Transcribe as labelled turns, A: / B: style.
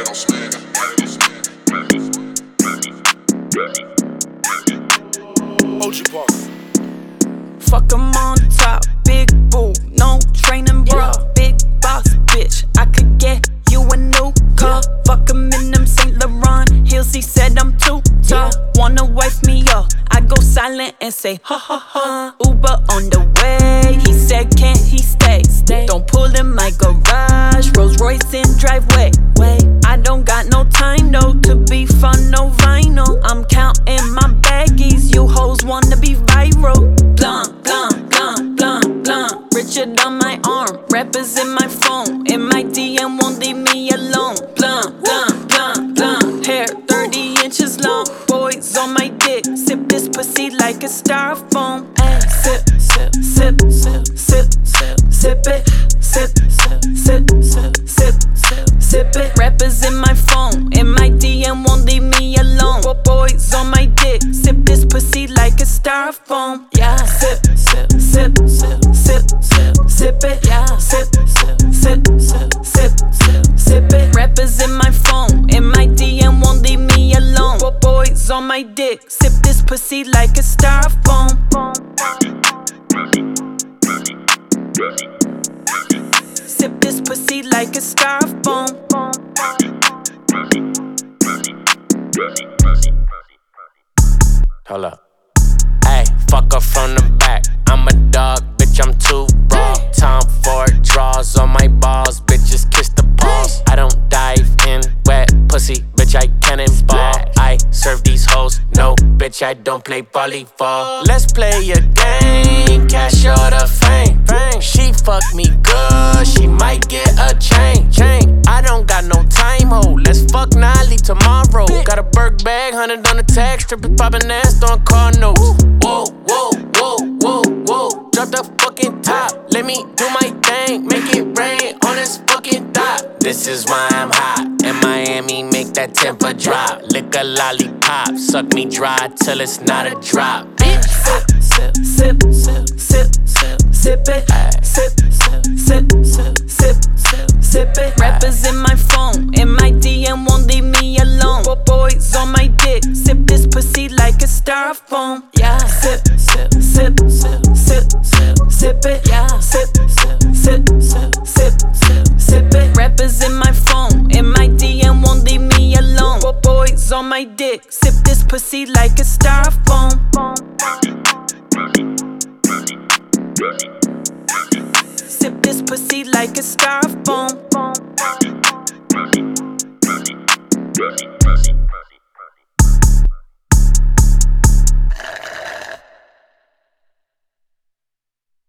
A: Fuck 'em on top, big boo, no training bra, big boss bitch. I could get you a new car. Fuck 'em in them Saint Laurent heels. He said I'm too tall. Wanna wife me up? I go silent and say ha ha ha. Uber on the way. He said can't he stay? Don't pull in my garage. Rolls Royce in driveway. I don't got no time though to be fun, no vinyl. I'm counting my baggies. You hoes wanna be viral. Blunt, blunt, blunt, blunt, blunt. Richard on my arm, rappers in my phone. In my DM won't leave me alone. Blunt, blunt, blunt, blunt. Hair 30 inches long. Boys on my dick. Sip this pussy like a styrofoam. Ay, sip, sip, sip, sip, sip, sip, sip it. Sip, sip, sip, sip, sip, sip, sip it. Rappers in my phone. In my DM won't leave me alone. Boys on my dick. Sip this pussy like a styrofoam. Yeah. Sip, sip, sip, sip, sip, sip, sip it. Yeah. Sip, sip, sip, sip, sip, sip, sip it. Rappers in my phone. In my DM won't leave me alone. Boys on my dick. Sip this pussy like a styrofoam. Sip this pussy like a styrofoam.
B: Hold up. Ayy, fuck her from the back. I'm a dog, bitch, I'm too raw. Time for draws on my balls, bitches kiss the paws. I don't dive in wet pussy, bitch, I cannonball. I serve these hoes, no, bitch, I don't play volleyball. Let's play a game, cash or the fame. She fuck me good, she might get a chain. I don't got no time, ho, let's fuck Nolly tomorrow. Got a Burke bag, 100 on the tag, strippers poppin' ass, throwing car notes. Whoa, whoa, whoa, whoa, whoa, drop the fucking top. Let me do my thing, make it rain on this fucking dot. This is why I'm hot. In Miami, make that temper drop. Lick a lollipop, suck me dry till it's not a drop. Bitch,
A: sip, sip, sip, sip, sip, sip it. Sip, sip, sip, sip, sip, sip, sip it. Rappers in my phone, in my DM won't leave me alone. Boys on my dick, sip this pussy like a styrofoam. Yeah. Sip, sip, sip, sip, sip, sip, sip it. Yeah. Sip, sip, sip, sip, sip, sip, sip it. Rappers in my phone, in my DM won't leave me alone. Boys on my dick, sip this pussy like a styrofoam. Sip this pussy like a styrofoam.